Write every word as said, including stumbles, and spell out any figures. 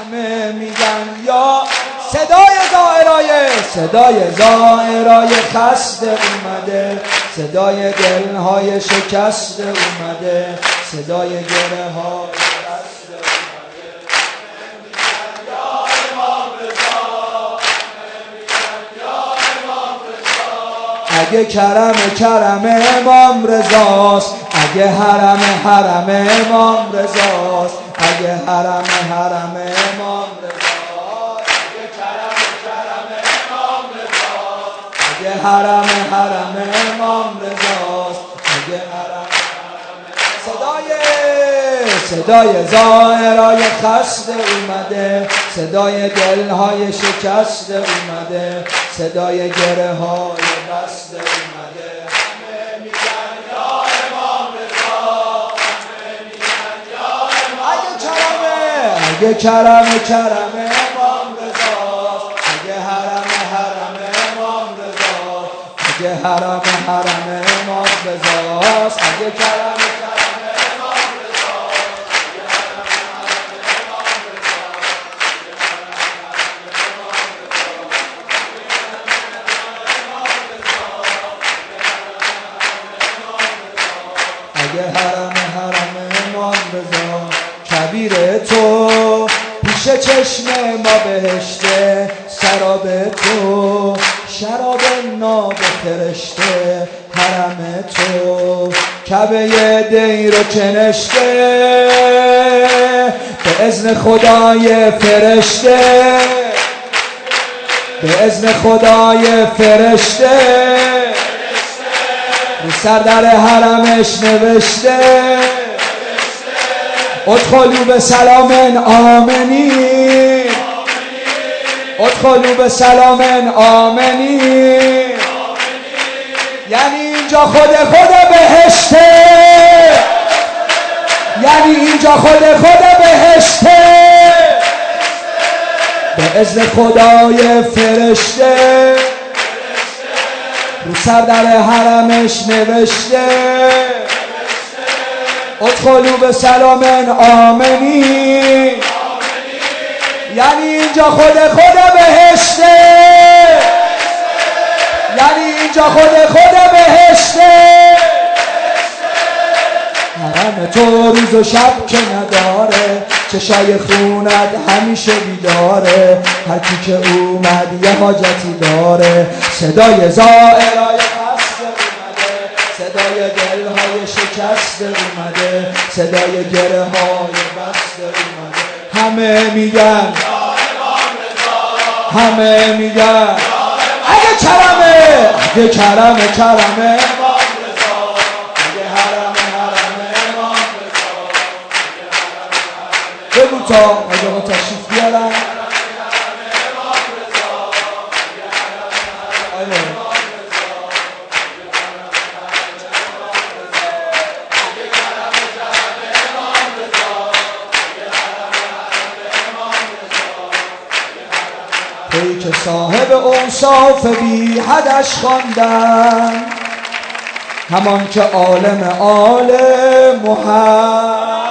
همه میگن یا صدای زائرای صدای زائرای خسته اومده، صدای دلهای شکسته اومده، صدای گره های خسته اومده. میگن یا امام رضا، میگن یا امام رضا. اگه کرم کرم امام رضاست، اگه حرم حرم امام رضاست، اگه حرم حرم امام رضاست، اگه کرم کرم امام رضاست، اگه حرم حرم امام رضاست، اگه حرم حرم صدای صدای زائرای خسته اومده، صدای دلهای شکسته اومده، صدای گره های بسته اومده. همه میگن یا امام رضا، همه میگن یا امام. اگه کرمه اگه کرم کرم امام رضاست، اگه حرم حرم امام رضاست، اگه حرم حرم امام رضاست، اگه کرم اگه حرم حرم امام رضا. کبیر تو پیش چشم ما بهشته، سراب تو شراب ناب فرشته، حرم تو کعبه دیر و کنشته، به اذن خدای فرشته، به اذن خدای فرشته، رو سر در حرمش نوشته ادخلوا به سلام آمنین، ادخلوا به سلام آمنین. یعنی اینجا خود خود بهشته، یعنی اینجا خود خود بهشته، به اذن خدای فرشته، رو سر در حرمش نوشته ادخلوا به سلام آمنین. یعنی اینجا خود خود بهشته، یعنی اینجا خود خود بهشته. حرم تو روز و شب که نداره، چشای خونت همیشه بیداره، هر کی که اومد یه حاجتی داره. صدای زائرای خسته اومده، صدای دلهای شکسته اومده، صدای گره های بسته اومده. همه میگن همه میگن اگه کرمه اگه کرمه کرمه امام رضا، اگه حرم حرم امام رضا. بگو تا آقا تشریف بیارن. ای که صاحب اوصاف بی حدش خواندن، همان که عالم عالم محمد